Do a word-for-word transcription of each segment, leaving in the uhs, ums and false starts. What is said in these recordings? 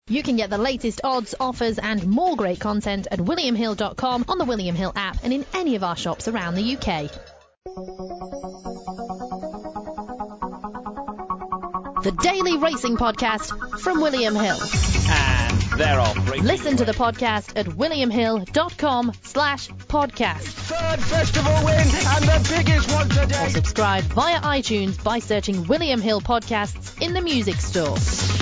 You can get the latest odds, offers and more great content at william hill dot com, on the William Hill app and in any of our shops around the U K. The Daily Racing Podcast from William Hill. And they're off. Listen to the podcast at william hill dot com slash podcast. Third festival win and the biggest one today. Or subscribe via iTunes by searching William Hill Podcasts in the music store.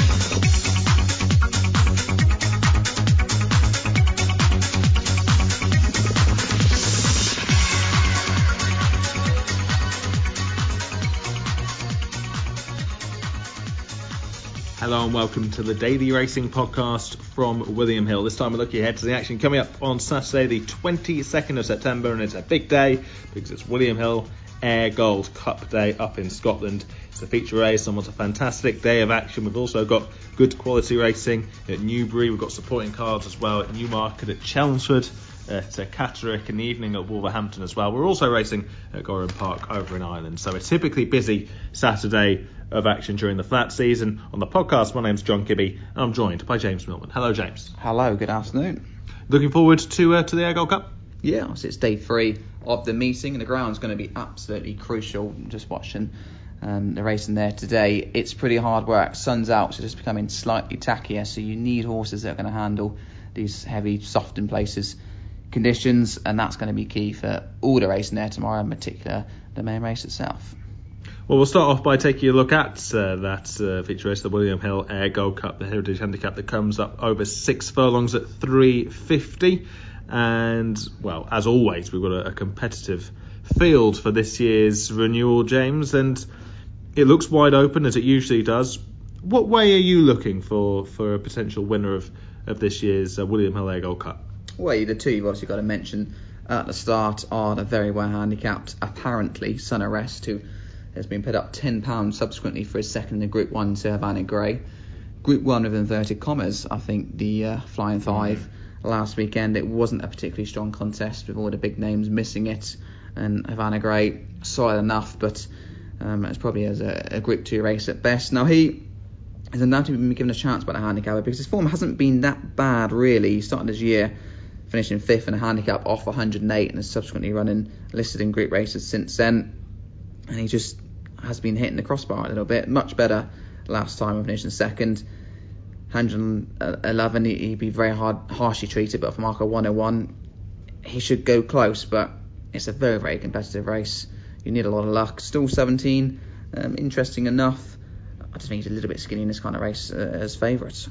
Hello and welcome to the Daily Racing Podcast from William Hill. This time we're looking ahead to the action coming up on Saturday the twenty-second of September, and it's a big day because it's William Hill Ayr Gold Cup Day up in Scotland. It's a feature race and what's a fantastic day of action. We've also got good quality racing at Newbury. We've got supporting cars as well at Newmarket, at Chelmsford, at uh, Catterick, in the evening at Wolverhampton as well. We're also racing at Gorham Park over in Ireland. So a typically busy Saturday of action during the flat season. On the podcast, my name's John Kibbe and I'm joined by James Millman. Hello, James. Hello, good afternoon. Looking forward to uh, to the Ayr Gold Cup? Yeah, so it's day three of the meeting and the ground's going to be absolutely crucial. Just watching um, the racing there today, it's pretty hard work. Sun's out, so it's becoming slightly tackier, so you need horses that are going to handle these heavy, soft in places conditions, and that's going to be key for all the racing there tomorrow, in particular the main race itself. Well, we'll start off by taking a look at uh, that uh, feature race, the William Hill Ayr Gold Cup, the Heritage Handicap that comes up over six furlongs at three fifty. And, well, as always, we've got a, a competitive field for this year's renewal, James, and it looks wide open, as it usually does. What way are you looking for, for a potential winner of, of this year's uh, William Hill Ayr Gold Cup? Well, the two you've obviously got to mention at the start are the very well handicapped, apparently, Son of Rest, who has been put up ten pounds subsequently for his second in the Group one to Havana Grey. Group one with inverted commas, I think the uh, Flying Five mm-hmm. last weekend, it wasn't a particularly strong contest with all the big names missing it, and Havana Grey solid enough, but um, it's probably as a, a Group two race at best. Now he has undoubtedly been given a chance by the handicapper because his form hasn't been that bad really. He started this year finishing fifth in a handicap off one hundred eight and has subsequently running listed in group races since then, and he just has been hitting the crossbar a little bit. Much better last time of finishing second. one hundred eleven, he'd be very hard, harshly treated, but for Marco one oh one, he should go close, but it's a very, very competitive race. You need a lot of luck. Still seventeen, um, interesting enough. I just think he's a little bit skinny in this kind of race uh, as favourites.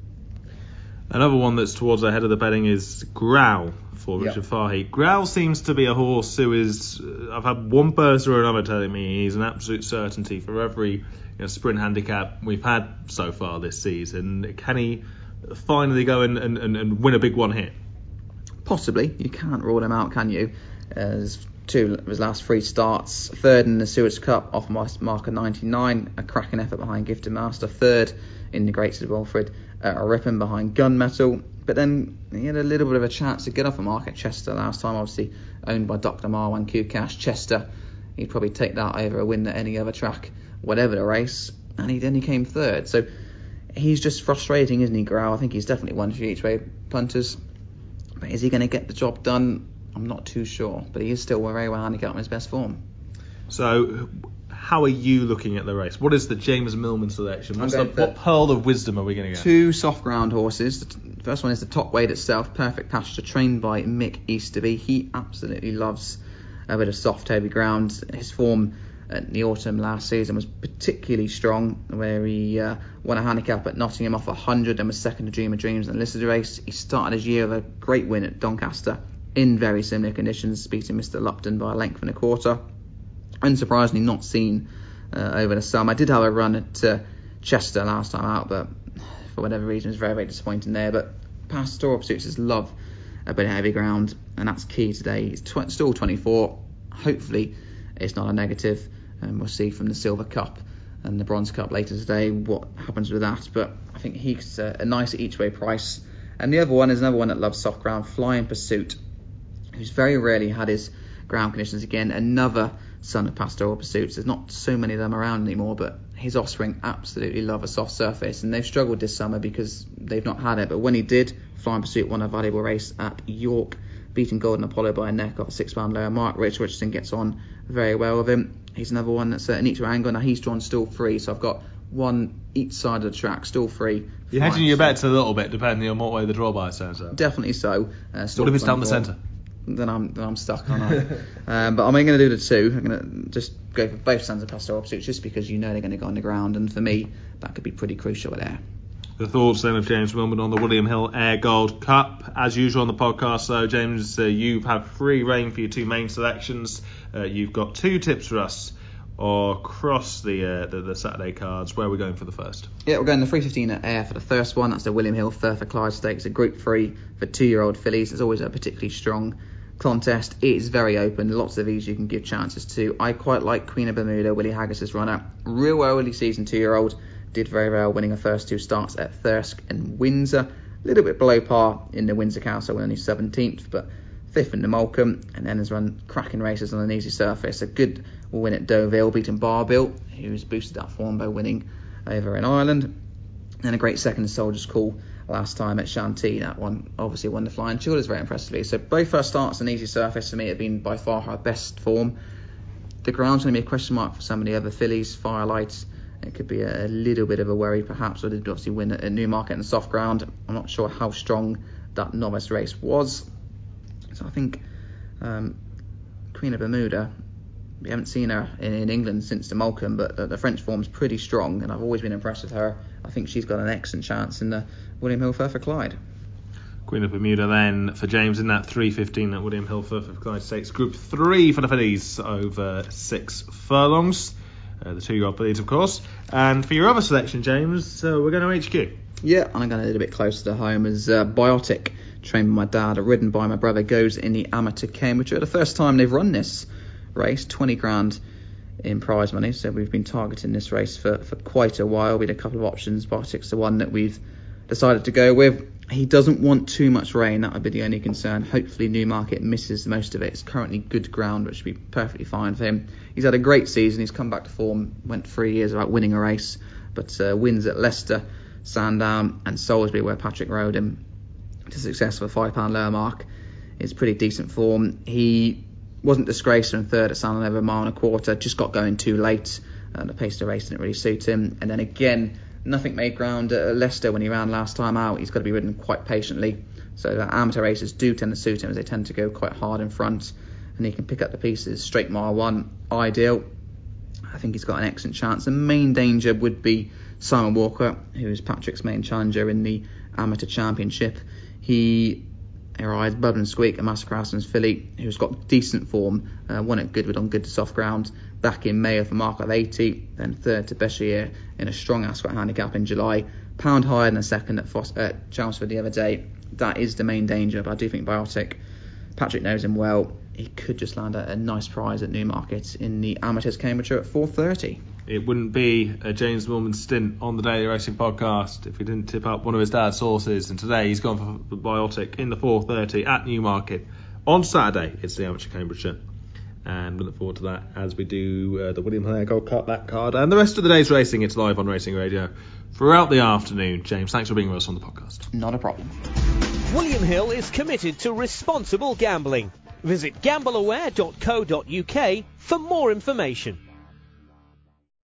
Another one that's towards the head of the betting is Growl for Richard yep. Fahey. Growl seems to be a horse who is, uh, I've had one person or another telling me he's an absolute certainty for every you know, sprint handicap we've had so far this season. Can he finally go and, and, and win a big one here? Possibly. You can't rule him out, can you? As two of his last three starts, third in the Stewards Cup off marker ninety-nine, a cracking effort behind Gifted Master, third in the Great Sid Wilfred, uh, a ripping behind Gunmetal, but then he had a little bit of a chance to get off a mark at Chester last time, obviously owned by Doctor Marwan Kukash. Chester, he'd probably take that over a win at any other track, whatever the race, and he then he came third. So he's just frustrating, isn't he, Grau? I think he's definitely one for each way punters, but is he going to get the job done? I'm not too sure, but he is still very well handicapped in his best form. So, how are you looking at the race? What is the James Millman selection? What's the, what pearl of wisdom are we going to get? Two soft ground horses. The first one is the Top Weight itself, Perfect Pasture, trained by Mick Easterby. He absolutely loves a bit of soft, heavy ground. His form at the autumn last season was particularly strong, where he uh, won a handicap at Nottingham off one hundred and was second to Dream of Dreams in the listed race. He started his year with a great win at Doncaster in very similar conditions, beating Mister Lupton by a length and a quarter. Unsurprisingly not seen uh, over the summer. I did have a run at uh, Chester last time out, but for whatever reason it was very, very disappointing there. But Pastoral Pursuits love a bit of heavy ground, and that's key today. He's tw- still twenty-four. Hopefully it's not a negative, and we'll see from the Silver Cup and the Bronze Cup later today what happens with that. But I think he's uh, a nice each way price. And the other one is another one that loves soft ground, Flying Pursuit, who's very rarely had his ground conditions again. Another son of Pastoral Pursuits. There's not so many of them around anymore, but his offspring absolutely love a soft surface, and they've struggled this summer because they've not had it. But when he did, Flying Pursuit won a valuable race at York, beating Golden Apollo by a neck off a six pound lower mark. Rich Richardson gets on very well with him. He's another one that's a neat to angle. Now he's drawn still free, so I've got one each side of the track, still free. You're hedging your bets a little bit depending on what way the draw by turns out. Definitely so. Uh, what if it's down the centre? Then I'm then I'm stuck, aren't I? um, but I'm only going to do the two. I'm going to just go for both stands of Pastoral Pursuit, just because you know they're going to go on the ground, and for me that could be pretty crucial there. The thoughts then of James Millman on the William Hill Air Gold Cup. As usual on the podcast, though, James, uh, you've had free reign for your two main selections. Uh, you've got two tips for us across the, uh, the the Saturday cards. Where are we going for the first? Yeah, we're going the three fifteen at Air for the first one. That's the William Hill Firth of Clyde Stakes, a Group three for two-year-old fillies. It's always a particularly strong contest. It is very open. Lots of these you can give chances to. I quite like Queen of Bermuda, Willie Haggis's runner. Real early season two-year-old. Did very well, winning her first two starts at Thirsk and Windsor. A little bit below par in the Windsor Castle, only seventeenth, but fifth in the Moulcombe, and then has run cracking races on an easy surface. A good win at Deauville, beating Barbill, who's boosted that form by winning over in Ireland. And a great second at Soldier's Call last time at Chantilly. That one obviously won the Flying Childers very impressively. So both first starts on easy surface for me have been by far her best form. The ground's going to be a question mark for some of the other fillies. Firelight, it could be a little bit of a worry perhaps. I did obviously win at Newmarket and soft ground. I'm not sure how strong that novice race was. So I think um, Queen of Bermuda, we haven't seen her in, in England since the Moulcombe, but the, the French form's pretty strong, and I've always been impressed with her. I think she's got an excellent chance in the William Hill Firth of Clyde. Queen of Bermuda then for James in that three fifteen at William Hill Firth of Clyde Stakes, Group three for the fillies over six furlongs. Uh, the two-year-old fillies, of course. And for your other selection, James, uh, we're going to H Q. Yeah, and I'm going a little bit closer to home as uh, Biotic, trained by my dad, ridden by my brother, goes in the Amateur Cambridgeshire. The first time they've run this race, twenty grand in prize money. So we've been targeting this race for, for quite a while. We had a couple of options. Biotic's the one that we've decided to go with. He doesn't want too much rain. That would be the only concern. Hopefully Newmarket misses most of it. It's currently good ground, which would be perfectly fine for him. He's had a great season. He's come back to form. Went three years without winning a race, but uh, wins at Leicester, Sandown and Salisbury, where Patrick rode him to success with a five pound lower mark. It's pretty decent form. He wasn't disgraced in third at Sandown over a mile and a quarter. Just got going too late. Uh, the pace of the race didn't really suit him. And then again, nothing made ground at Leicester when he ran last time out. He's got to be ridden quite patiently. So the amateur races do tend to suit him, as they tend to go quite hard in front, and he can pick up the pieces. Straight mile one, ideal. I think he's got an excellent chance. The main danger would be Simon Walker, who is Patrick's main challenger in the Amateur Championship. He rides Bub and Squeak, a Master Craftsman's filly, who's got decent form. Uh, won at Goodwood on good to soft ground back in May of a mark of eighty, then third to Beshier in a strong Ascot handicap in July. Pound higher than a second at, Fos- at Chelmsford the other day. That is the main danger, but I do think Biotic, Patrick knows him well. He could just land a, a nice prize at Newmarket in the Amateurs Cambridgeshire at four thirty. It wouldn't be a James Millman stint on the Daily Racing Podcast if he didn't tip up one of his dad's horses, and today he's gone for Biotic in the four thirty at Newmarket. On Saturday it's the Amateur Cambridgeshire, and we look forward to that as we do uh, the William Hill Gold Cup, that card, and the rest of the day's racing. It's live on Racing Radio throughout the afternoon. James, thanks for being with us on the podcast. Not a problem. William Hill is committed to responsible gambling. Visit gamble aware dot co dot uk for more information.